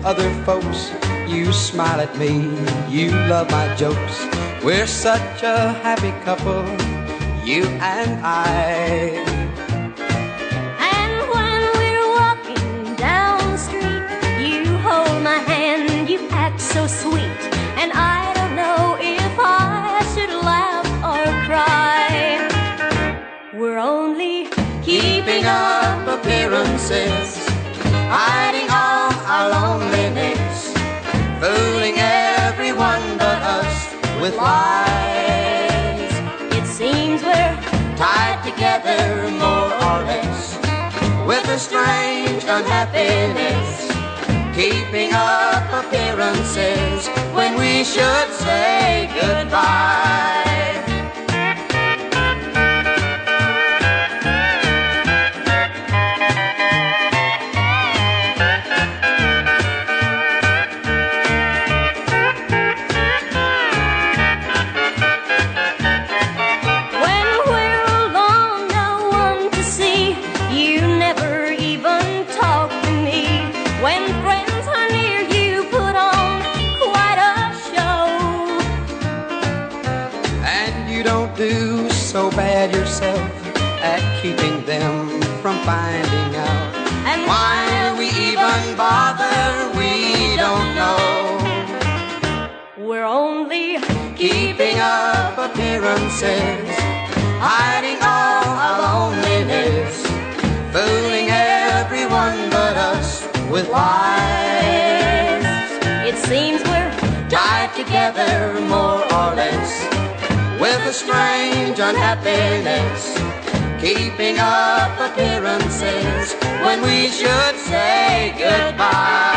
other folks. You smile at me, you love my jokes. We're such a happy couple, you and I. And when we're walking down the street, you hold my hand, you act so sweet. And I don't know if I should laugh or cry. We're only Keeping up appearances, hiding all our loneliness, fooling everyone but us with lies. It seems we're Tied together more or less, with a strange unhappiness, keeping up appearances when we should say goodbye. when we're alone, no one to see. You never even talk to me. When friends are near, you put on quite a show. And you don't do so bad yourself at keeping them from finding out. And Why we even bother, we don't know. we're only Keeping up appearances, hiding all our loneliness, fooling everyone but us with lies. It seems we're Tied together more or less, with a strange unhappiness, keeping up appearances when we should say goodbye.